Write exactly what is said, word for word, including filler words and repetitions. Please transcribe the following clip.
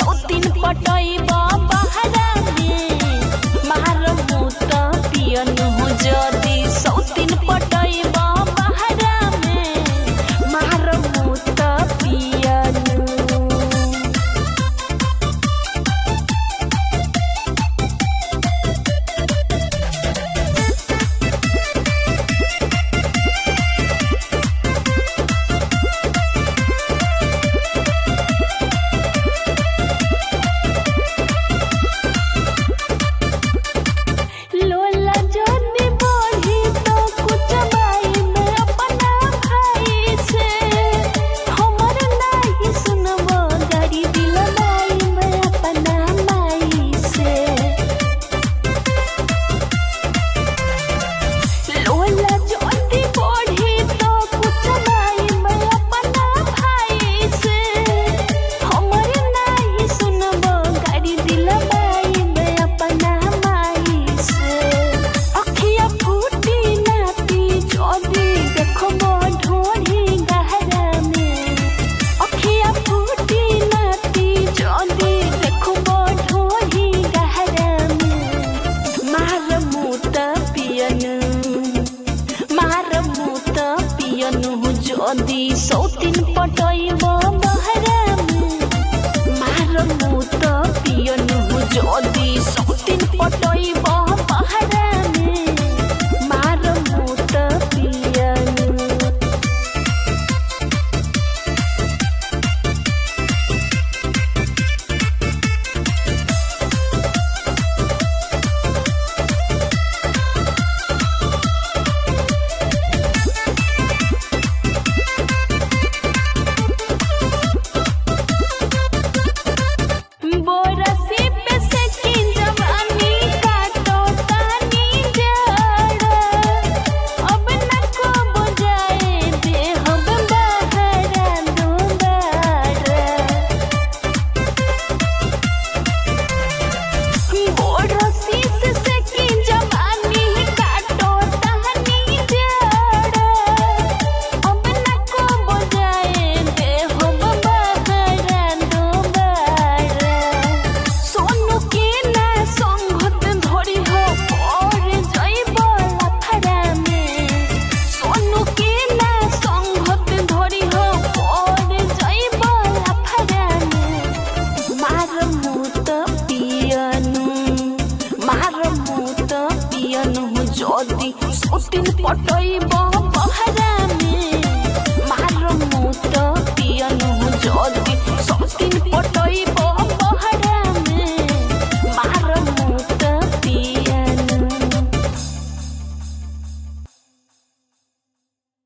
सौतीन पटैबा बहरा में मार मुत पियन हो जदी सौतीन पटैबा बहरा में मार मुत पियन। जदी सौतीन पटैबा बहरा में मार मुत पियन हो जदी सौतीन पटैबा बहरा में मार मुत पियन। जदी सौतीन पटैबा बहरा में मार मुत पियन हो जदी सौतीन